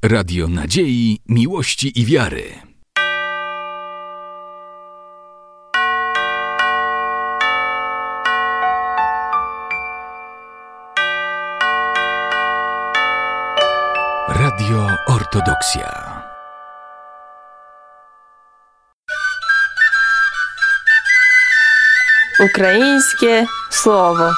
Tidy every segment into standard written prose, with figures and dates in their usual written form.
Radio nadziei, miłości i wiary. Radio Ortodoksja. Українське слово.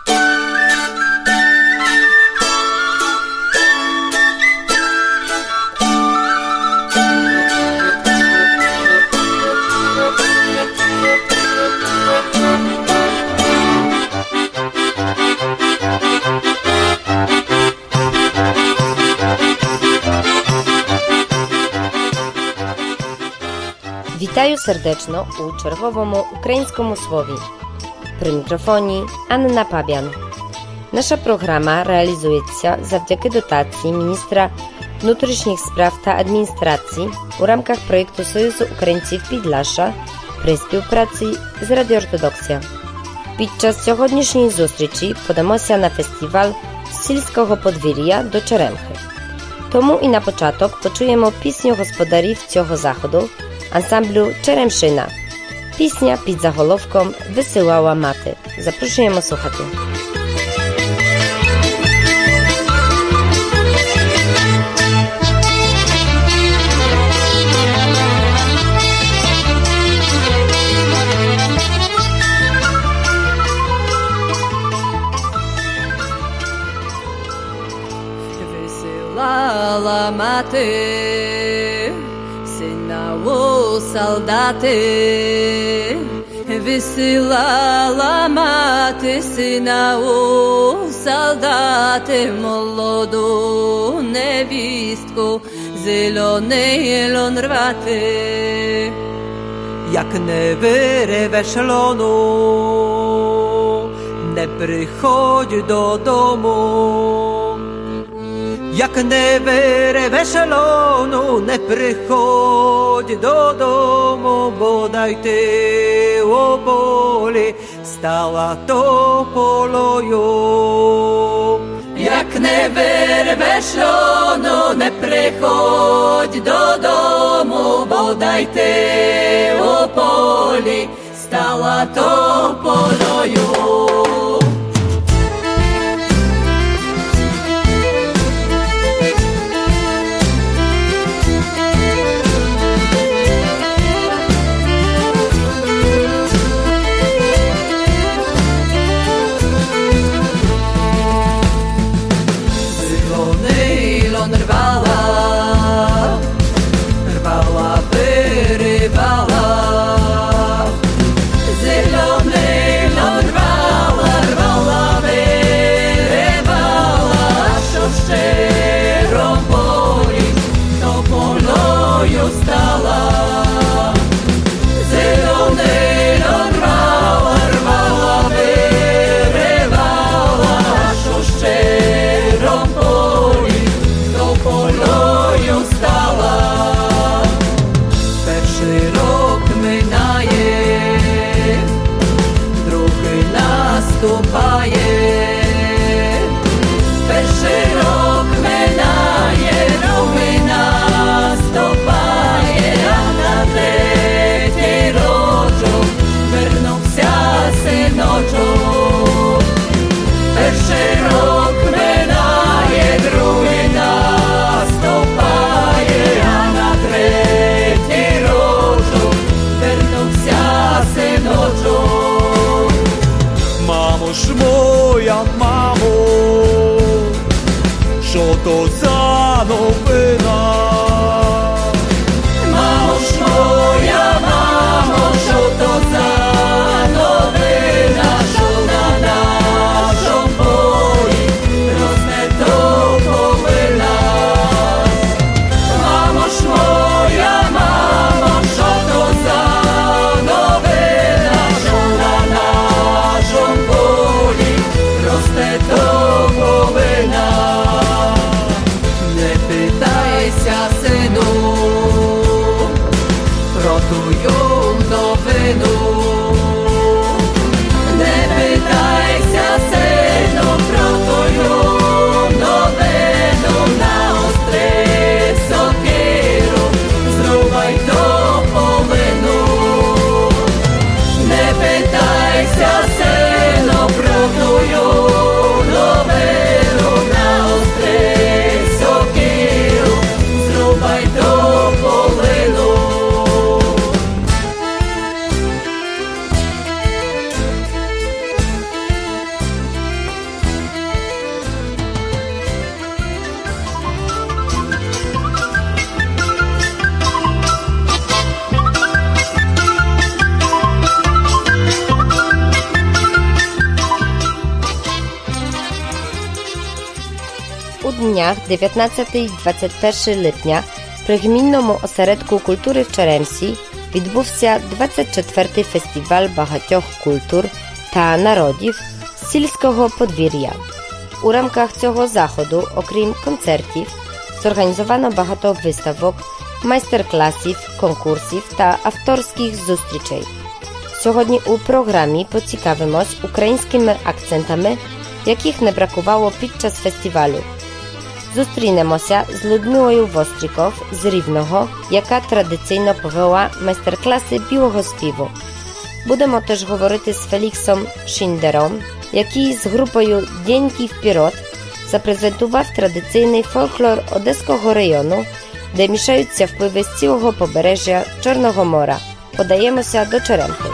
Вітаю сердечно у черговому українському слові. При мікрофоні Анна Пабян. Наша програма реалізується завдяки дотації міністра внутрішніх справ та адміністрації у рамках проєкту Союзу українців Підласша при співпраці з Радіо Ортодоксія. Під час сьогоднішньої зустрічі подамося на фестиваль з сільського подвір'я до Черемхи. Тому і на початок почуємо пісню господарів цього заходу ансамблю Черемшина. Пісня під заголовком «Висилала мати». Запрошуємо слухати. Висилала мати сина у солдати, висилала мати сина у солдати, молоду невістку зелений лон рвати. Як не вирвеш лону, не приходь додому. Як не вирвеш лону, не приходь додому, бодай ти у полі стала тополою. Як не вирвеш лону, не приходь додому, бодай ти у полі стала тополою. Рвала, виривала, зелений лон рвала, виривала, що щиром полі тополою стала. Зелений лон рвала, виривала, що щиром полі тополою стала. Перший рок минає, другий наступає. Перший рок минає, другий наступає, а на третій рочок вернувся синочок. Перший рок минає, другий наступає, а на третій рочок вернувся синочок. Мамо ж моя, мамо, що то за новина? Мамо ж моя, мамо, що то за новина, що на нашому полі росте тополина. Мамо ж моя, мамо, що то за новина, що на нашому полі росте тополина. Не питайся, сину, про тую новину. Не питайся, сину, про тую новину, на острі днях 19-21 липня при Гмінному осередку культури в Черемсі відбувся 24-й фестиваль багатьох культур та народів сільського подвір'я. У рамках цього заходу, окрім концертів, зорганізовано багато виставок, майстер-класів, конкурсів та авторських зустрічей. Сьогодні у програмі поцікавимось українськими акцентами, яких не бракувало під час фестивалю. Зустрінемося з Людмилою Востріков з Рівного, яка традиційно повела майстер-класи білого співу. Будемо теж говорити з Феліксом Шиндером, який з групою «Деньки вперед» запрезентував традиційний фольклор Одеського району, де мішаються впливи з цілого побережжя Чорного моря. Подаємося до Черемхи.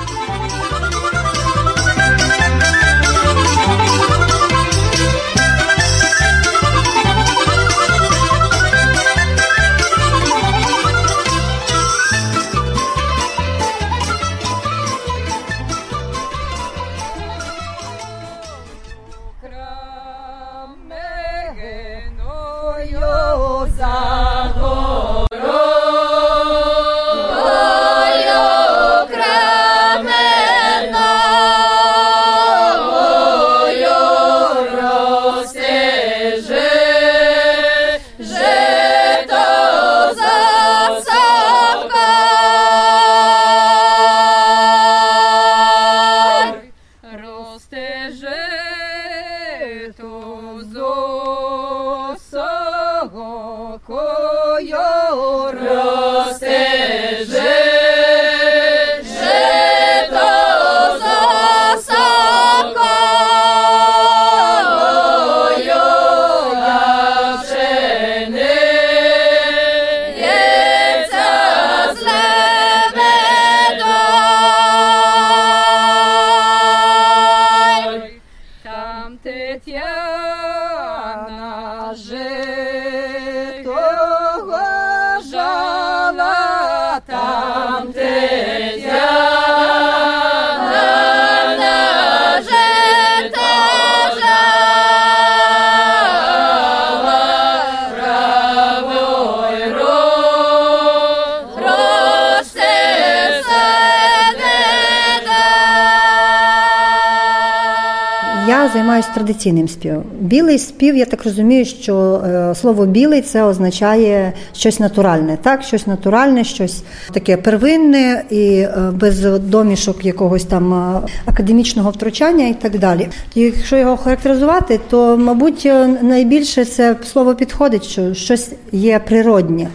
Я займаюся традиційним співом. Білий спів, я так розумію, що слово «білий» – це означає щось натуральне, так? Щось натуральне, щось таке первинне і без домішок якогось там академічного втручання і так далі. Якщо його характеризувати, то, мабуть, найбільше це слово підходить, що щось є природнє.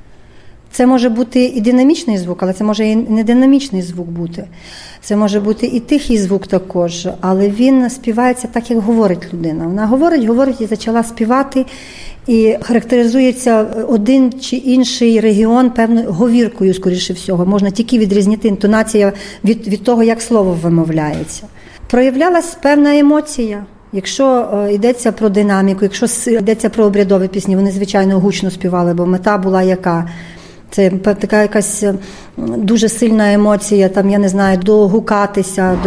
Це може бути і динамічний звук, але це може і не динамічний звук бути. Це може бути і тихий звук також, але він співається так, як говорить людина. Вона говорить і почала співати, і характеризується один чи інший регіон певною говіркою, скоріше всього. Можна тільки відрізняти інтонацію від того, як слово вимовляється. Проявлялась певна емоція. Якщо йдеться про динаміку, якщо йдеться про обрядові пісні, вони, звичайно, гучно співали, бо мета була яка? Це така якась дуже сильна емоція, там, я не знаю, догукатися,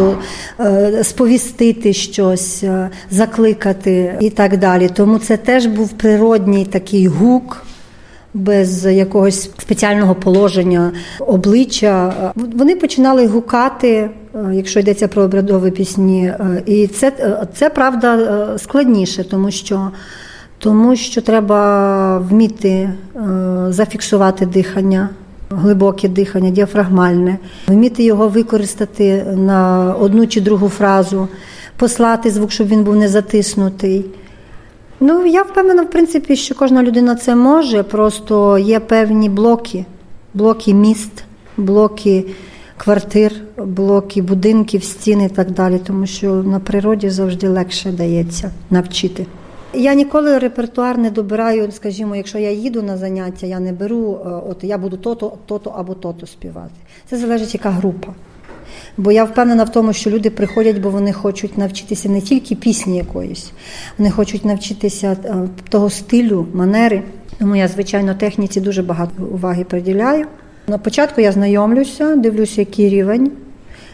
сповістити щось, закликати і так далі. Тому це теж був природній такий гук, без якогось спеціального положення обличчя. Вони починали гукати, якщо йдеться про обрядові пісні, і це правда, складніше, тому що треба вміти зафіксувати дихання, глибоке дихання, діафрагмальне, вміти його використати на одну чи другу фразу, послати звук, щоб він був не затиснутий. Я впевнена, в принципі, що кожна людина це може, просто є певні блоки міст, блоки квартир, блоки будинків, стін і так далі, тому що на природі завжди легше дається навчити. Я ніколи репертуар не добираю, скажімо, якщо я їду на заняття, я не беру, я буду то-то або то-то співати. Це залежить, яка група. Бо я впевнена в тому, що люди приходять, бо вони хочуть навчитися не тільки пісні якоїсь, вони хочуть навчитися того стилю, манери. Тому я, звичайно, техніці дуже багато уваги приділяю. На початку я знайомлюся, дивлюся, який рівень.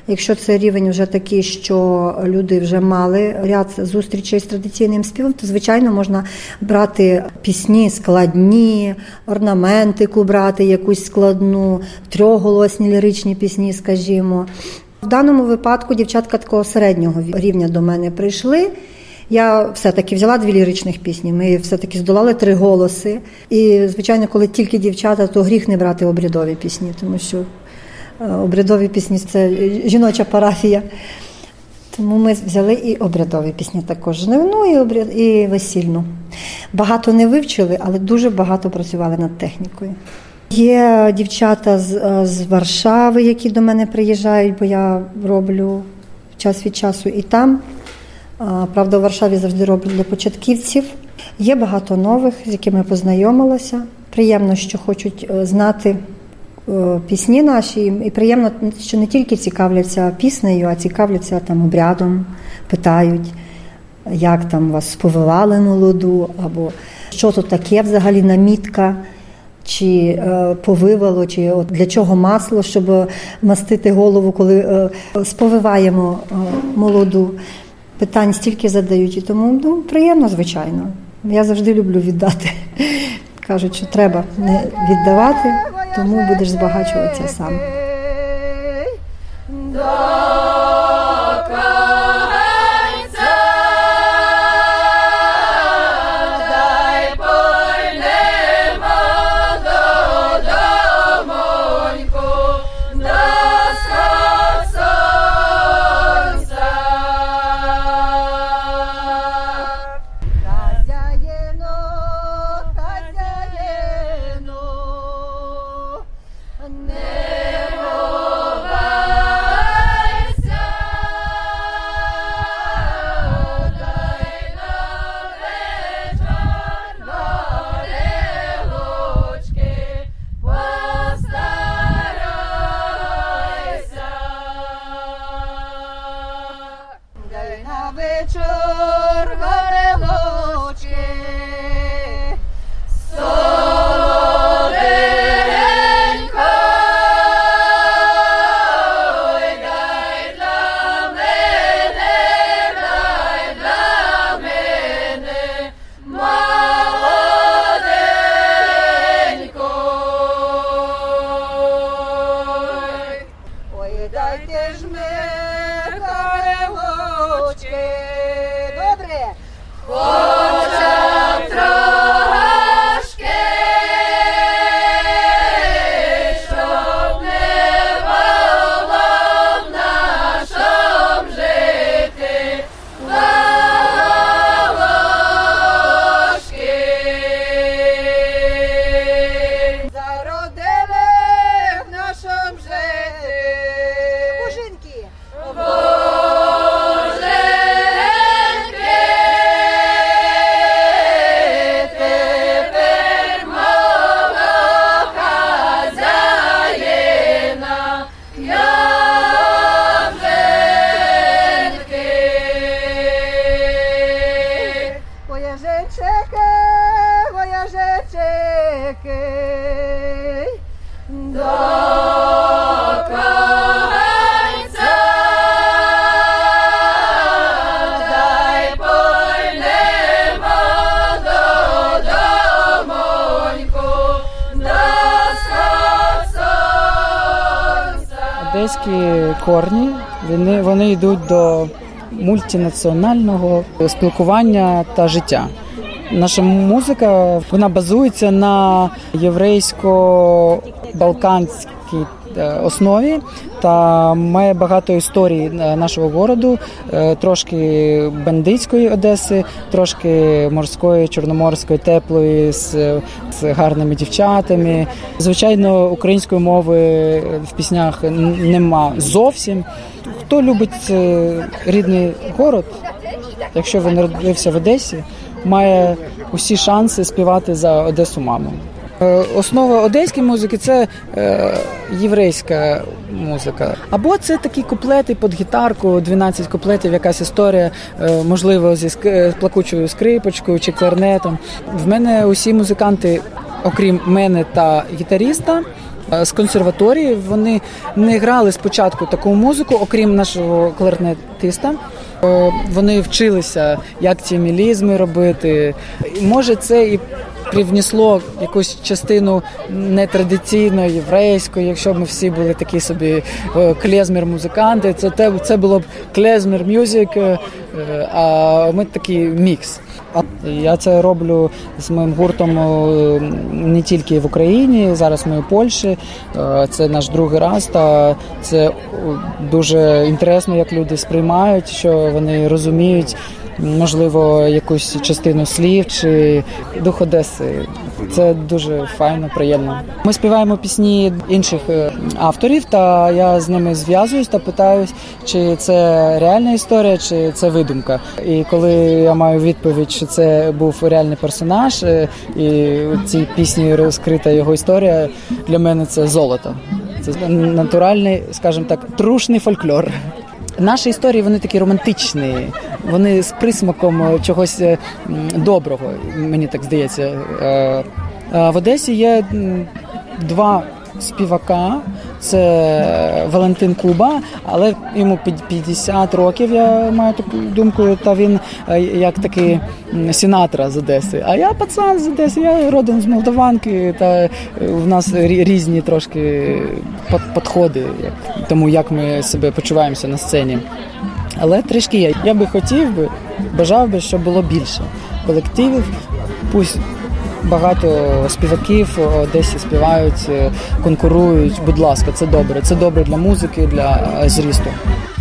Якщо це рівень вже такий, що люди вже мали ряд зустрічей з традиційним співом, то, звичайно, можна брати пісні складні, орнаментику брати якусь складну, трьохголосні ліричні пісні, скажімо. В даному випадку дівчатка такого середнього рівня до мене прийшли. Я все-таки взяла 2 ліричних пісні, ми все-таки здолали 3 голоси. І, звичайно, коли тільки дівчата, то гріх не брати обрядові пісні, тому що обрядові пісні – це жіноча парафія. Тому ми взяли і обрядові пісні також, жнивну і весільну. Багато не вивчили, але дуже багато працювали над технікою. Є дівчата з Варшави, які до мене приїжджають, бо я роблю час від часу і там. Правда, у Варшаві завжди роблю для початківців. Є багато нових, з якими познайомилася. Приємно, що хочуть знати пісні наші. І приємно, що не тільки цікавляться піснею, а цікавляться там обрядом, питають, як там вас сповивали молоду, або що тут таке взагалі намітка, чи повивало, чи для чого масло, щоб мастити голову, коли сповиваємо молоду. Питань стільки задають, і тому приємно, звичайно. Я завжди люблю віддати. Кажуть, що треба не віддавати, тому будеш збагачуватися сам. Одеські корні, вони йдуть до мультинаціонального спілкування та життя. Наша музика, вона базується на єврейсько-балканській основі та має багато історій нашого городу, трошки бандитської Одеси, трошки морської, чорноморської, теплої, з гарними дівчатами. Звичайно, української мови в піснях нема зовсім. Хто любить рідний город, якщо він народився в Одесі, має усі шанси співати за Одесу маму. Основа одеської музики – це єврейська музика. Або це такі куплети під гітарку, 12 куплетів, якась історія, можливо, зі плакучою скрипочкою чи кларнетом. В мене усі музиканти, окрім мене та гітаріста, З консерваторії вони не грали спочатку таку музику, окрім нашого кларнетиста. Вони вчилися, як ці мелізми робити. Може, це і привнесло якусь частину нетрадиційної, єврейської, якщо б ми всі були такі собі клезмер-музиканти, це було б клезмер-мюзик, а ми такий мікс. Я це роблю з моїм гуртом не тільки в Україні, зараз ми в Польщі, це наш другий раз, та це дуже інтересно, як люди сприймають, що вони розуміють, можливо, якусь частину слів чи дух Одеси. Це дуже файно, приємно. Ми співаємо пісні інших авторів, та я з ними зв'язуюсь та питаюсь, чи це реальна історія, чи це видумка. І коли я маю відповідь, що це був реальний персонаж, і в цій пісні розкрита його історія, для мене це золото. Це натуральний, скажімо так, трушний фольклор. Наші історії, вони такі романтичні, вони з присмаком чогось доброго, мені так здається. В Одесі є два співака, це Валентин Куба, але йому 50 років, я маю таку думку, та він як такий Сінатра з Одеси. А я пацан з Одеси, я родом з Молдаванки, та в нас різні трошки підходи, тому як ми себе почуваємося на сцені. Але трішки є. Я би хотів, бажав би, щоб було більше колективів, пусть багато співаків в Одесі співають, конкурують. Будь ласка, це добре. Це добре для музики, для зрісту.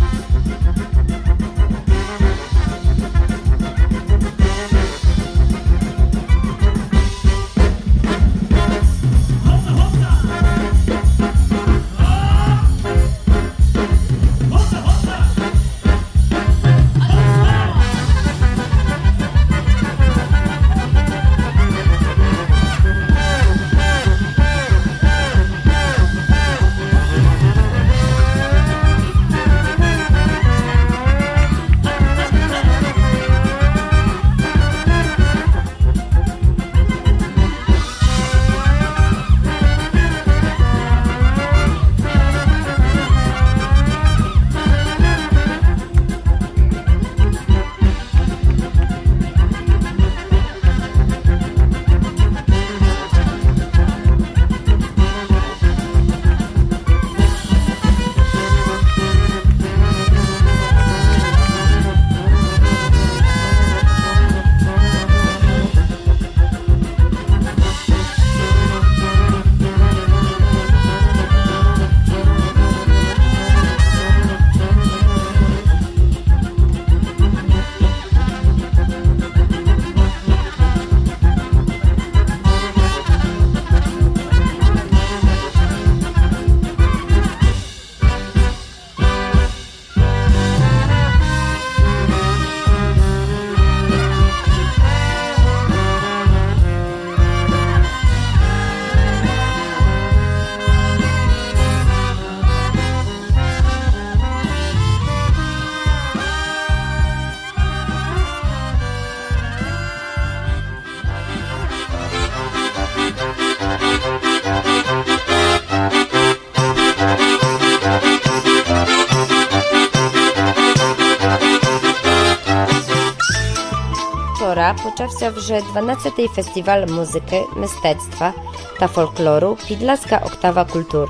Вчора почався вже 12-й фестиваль музики, мистецтва та фольклору «Підласька октава культур».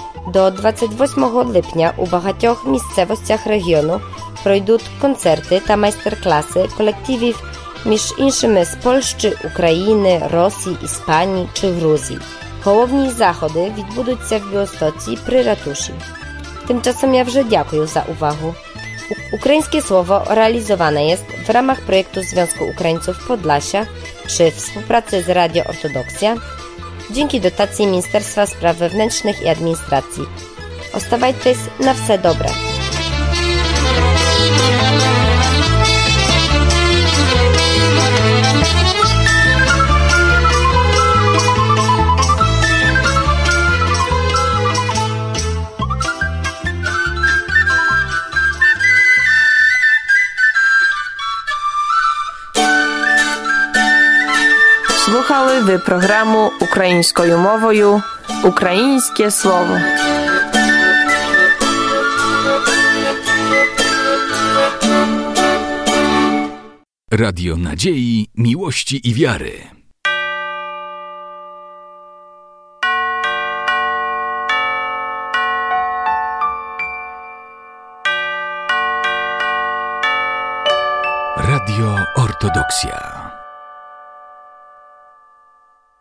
До 28 липня у багатьох місцевостях регіону пройдуть концерти та майстер-класи колективів, між іншими з Польщі, України, Росії, Іспанії чи Грузії. Головні заходи відбудуться в Біостоці при ратуші. Tymczasem ja вже дякую za uwagę. Ukraińskie Słowo realizowane jest w ramach projektu Związku Ukraińców Podlasia przy współpracy z Radio Ortodoksja dzięki dotacji Ministerstwa Spraw Wewnętrznych i Administracji. Oставайтесь на все добре. Слухали ви програму українською мовою «Українське слово». Radio Nadziei, Miłości i Wiary. Radio Ortodoksja.